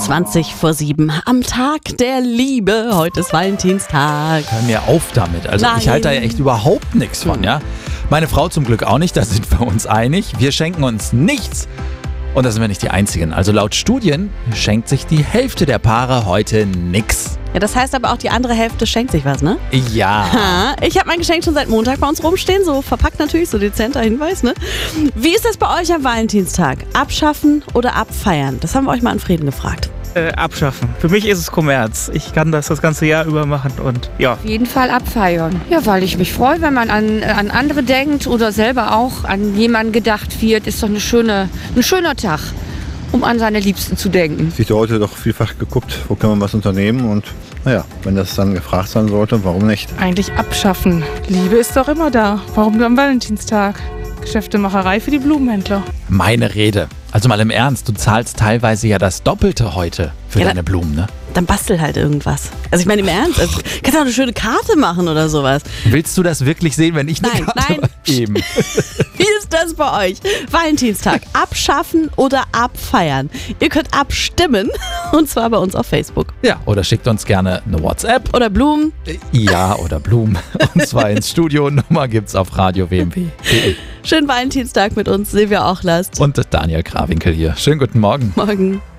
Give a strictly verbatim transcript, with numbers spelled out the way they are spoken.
zwanzig vor sieben am Tag der Liebe. Heute ist Valentinstag. Hör mir auf damit. Also Nein. ich halte da ja echt überhaupt nichts von, ja. Meine Frau zum Glück auch nicht, da sind wir uns einig. Wir schenken uns nichts. Und da sind wir nicht die Einzigen. Also laut Studien schenkt sich die Hälfte der Paare heute nix. Ja, das heißt aber auch, die andere Hälfte schenkt sich was, ne? Ja. Ha, ich habe mein Geschenk schon seit Montag bei uns rumstehen, so verpackt natürlich, so dezenter Hinweis, ne? Wie ist das bei euch am Valentinstag? Abschaffen oder abfeiern? Das haben wir euch mal an Frieden gefragt. Äh, abschaffen. Für mich ist es Kommerz. Ich kann das das ganze Jahr über machen und ja. Auf jeden Fall abfeiern. Ja, weil ich mich freue, wenn man an, an andere denkt oder selber auch an jemanden gedacht wird. Ist doch eine schöne, ein schöner Tag, um an seine Liebsten zu denken. Es wird ja heute doch vielfach geguckt, wo kann man was unternehmen und naja, wenn das dann gefragt sein sollte, warum nicht? Eigentlich abschaffen. Liebe ist doch immer da. Warum nur am Valentinstag? Geschäftemacherei für die Blumenhändler. Meine Rede. Also mal im Ernst, du zahlst teilweise ja das Doppelte heute für Ja, deine Blumen, ne? Dann bastel halt irgendwas. Also ich meine im Ernst, also, kannst du auch eine schöne Karte machen oder sowas. Willst du das wirklich sehen, wenn ich eine Nein, Karte nein. Eben. Wie ist das bei euch? Valentinstag, abschaffen oder abfeiern? Ihr könnt abstimmen und zwar bei uns auf Facebook. Ja, oder schickt uns gerne eine WhatsApp. Oder Blumen. Ja, oder Blumen. Und zwar ins Studio. Nummer gibt's auf radio w m w punkt d e. Schönen Valentinstag mit uns, Silvia Ochlast. Und Daniel Krawinkel hier. Schönen guten Morgen. Morgen.